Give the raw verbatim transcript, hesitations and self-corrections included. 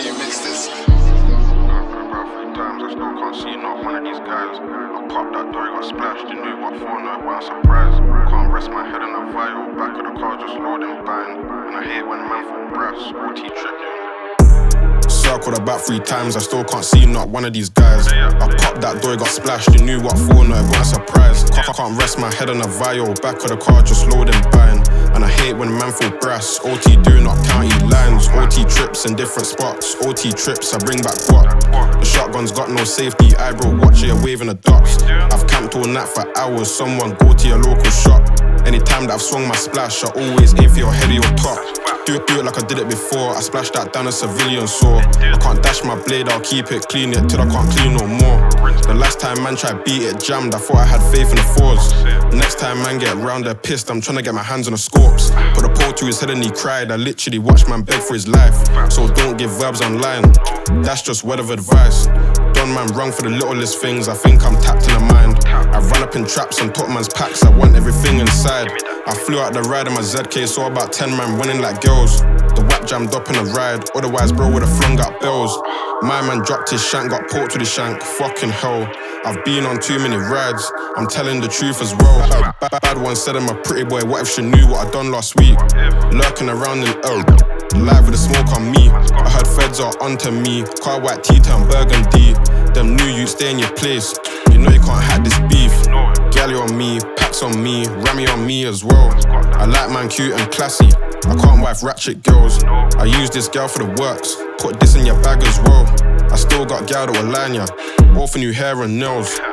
you missed this. About three times, I still can't see not one of these guys. I popped that door, got splashed, you knew what for, no one surprise. Can't rest my head in a vial, back of the car just loading bang. And I hate when man full brass, O T tripping. Circled about three times, I still can't see not one of these guys. I popped that door, got splashed, you knew what for, no one surprise. Can't, can't rest my head in a vial, back of the car just loading bang. And I hate when man full brass, O T doing up county lines. O T trips in different spots, O T trips, I bring back what? The shotgun's got no safety, eyebrow watch it, waving the dots. I've camped all night for hours, someone go to your local shop. Anytime that I've swung my splash, I always aim for your head or your top. Do it, do it like I did it before, I splashed that down a civilian saw. I can't dash my blade, I'll keep it clean it till I can't clean no more. The last time man tried beat it jammed, I thought I had faith in the fours. Next time man get round there pissed, I'm trying to get my hands on the scopes. Put a pole to his head and he cried, I literally watched man beg for his life. So don't give verbs online, that's just word of advice. Done man wrong for the littlest things, I think I'm tapped in the mind. I run up in traps and took man's packs, I want everything inside. I flew out the ride in my Z K, saw about ten man running like girls. The whack jammed up in the ride, otherwise bro would've flung out bells. My man dropped his shank, got poked with his shank, fucking hell. I've been on too many rides, I'm telling the truth as well. Bad, bad, bad one said I'm a pretty boy, what if she knew what I done last week? Lurking around in L, live with the smoke on me. I heard feds are onto me, car white tee turn burgundy. Them knew you'd stay in your place, you know you can't hack this beef. Galley on me, packs on me, Rammy on me as well. I like man cute and classy, I can't wife ratchet girls. I use this girl for the works, put this in your bag as well. I still got gal that will line ya, both new hair and nails.